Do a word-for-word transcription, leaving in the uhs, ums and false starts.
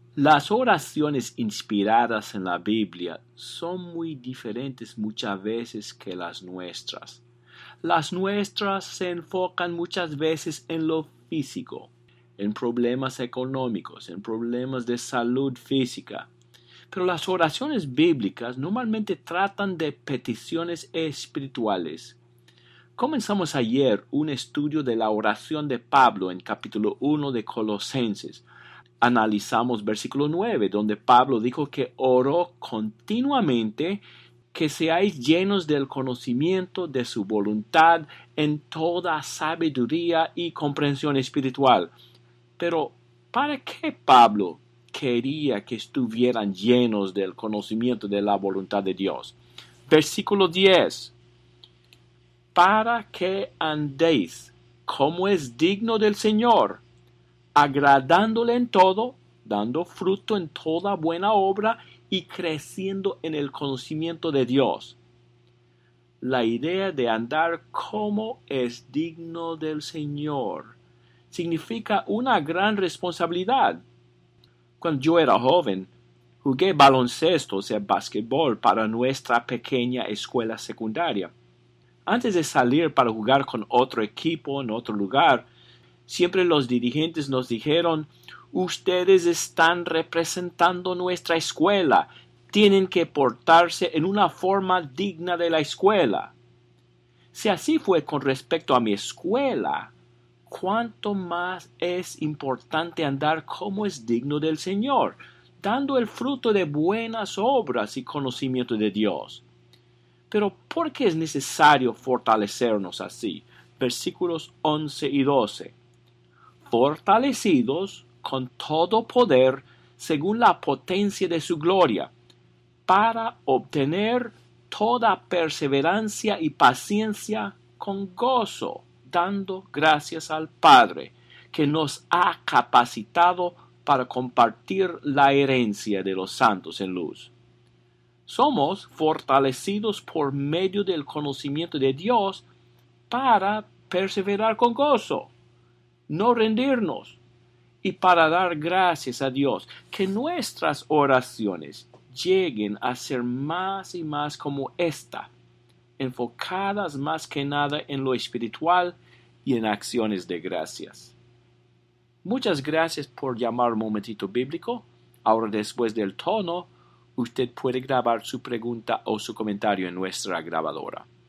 Las oraciones inspiradas en la Biblia son muy diferentes muchas veces que las nuestras. Las nuestras se enfocan muchas veces en lo físico, en problemas económicos, en problemas de salud física. Pero las oraciones bíblicas normalmente tratan de peticiones espirituales. Comenzamos ayer un estudio de la oración de Pablo en capítulo uno de Colosenses. Analizamos versículo nueve, donde Pablo dijo que oró continuamente que seáis llenos del conocimiento de su voluntad en toda sabiduría y comprensión espiritual. Pero, ¿para qué Pablo quería que estuvieran llenos del conocimiento de la voluntad de Dios? Versículo diez. Para que andéis como es digno del Señor, agradándole en todo, dando fruto en toda buena obra y creciendo en el conocimiento de Dios. La idea de andar como es digno del Señor significa una gran responsabilidad. Cuando yo era joven, jugué baloncesto, o sea, básquetbol, para nuestra pequeña escuela secundaria. Antes de salir para jugar con otro equipo en otro lugar, siempre los dirigentes nos dijeron: ustedes están representando nuestra escuela, tienen que portarse en una forma digna de la escuela. Si así fue con respecto a mi escuela, ¿cuánto más es importante andar como es digno del Señor, dando el fruto de buenas obras y conocimiento de Dios? Pero ¿por qué es necesario fortalecernos así? Versículos once y doce. Fortalecidos con todo poder según la potencia de su gloria, para obtener toda perseverancia y paciencia con gozo, dando gracias al Padre, que nos ha capacitado para compartir la herencia de los santos en luz. Somos fortalecidos por medio del conocimiento de Dios para perseverar con gozo, no rendirnos, y para dar gracias a Dios, que nuestras oraciones lleguen a ser más y más como esta, enfocadas más que nada en lo espiritual y en acciones de gracias. Muchas gracias por llamar Momentito Bíblico. Ahora, después del tono, usted puede grabar su pregunta o su comentario en nuestra grabadora.